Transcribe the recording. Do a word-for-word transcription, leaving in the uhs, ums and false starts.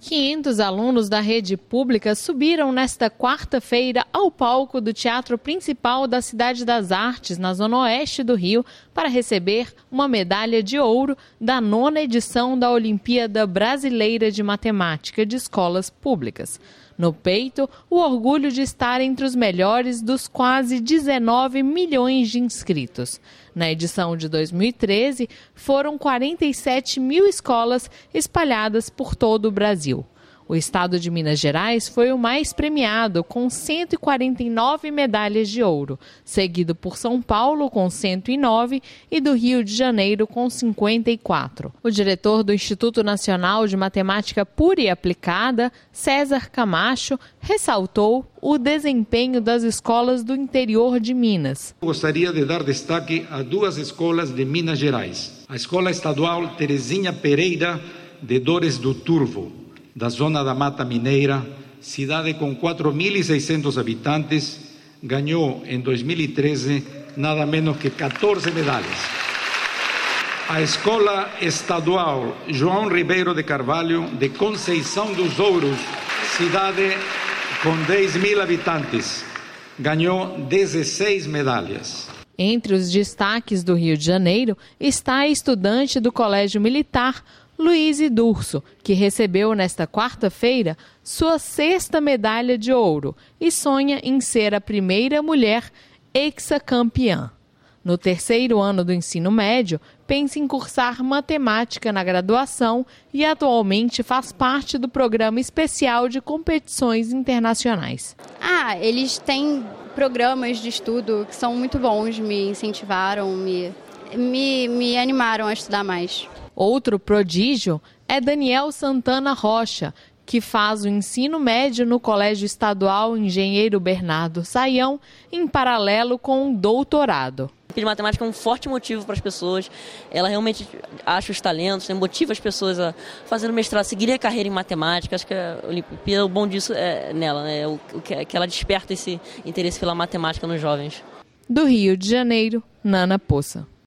quinhentos alunos da rede pública subiram nesta quarta-feira ao palco do Teatro Principal da Cidade das Artes, na zona oeste do Rio, para receber uma medalha de ouro da nona edição da Olimpíada Brasileira de Matemática de Escolas Públicas. No peito, o orgulho de estar entre os melhores dos quase dezenove milhões de inscritos. Na edição de dois mil e treze, foram quarenta e sete mil escolas espalhadas por todo o Brasil. O estado de Minas Gerais foi o mais premiado, com cento e quarenta e nove medalhas de ouro, seguido por São Paulo, com cento e nove, e do Rio de Janeiro, com cinquenta e quatro. O diretor do Instituto Nacional de Matemática Pura e Aplicada, César Camacho, ressaltou o desempenho das escolas do interior de Minas. Gostaria de dar destaque a duas escolas de Minas Gerais. A Escola Estadual Terezinha Pereira, de Dores do Turvo, da zona da Mata Mineira, cidade com quatro mil e seiscentos habitantes, ganhou em dois mil e treze nada menos que quatorze medalhas. A Escola Estadual João Ribeiro de Carvalho, de Conceição dos Ouros, cidade com dez mil habitantes, ganhou dezesseis medalhas. Entre os destaques do Rio de Janeiro está a estudante do Colégio Militar, Luíse Durso, que recebeu nesta quarta-feira sua sexta medalha de ouro e sonha em ser a primeira mulher hexacampeã. No terceiro ano do ensino médio, pensa em cursar matemática na graduação e atualmente faz parte do programa especial de competições internacionais. Ah, eles têm programas de estudo que são muito bons, me incentivaram, me, me, me animaram a estudar mais. Outro prodígio é Daniel Santana Rocha, que faz o ensino médio no Colégio Estadual Engenheiro Bernardo Saião, em paralelo com o doutorado. A matemática é um forte motivo para as pessoas, ela realmente acha os talentos, né, motiva as pessoas a fazer o mestrado, seguir a carreira em matemática. Acho que a Olimpíada, o bom disso é nela, né, o, o que, que ela desperta esse interesse pela matemática nos jovens. Do Rio de Janeiro, Nana Poça.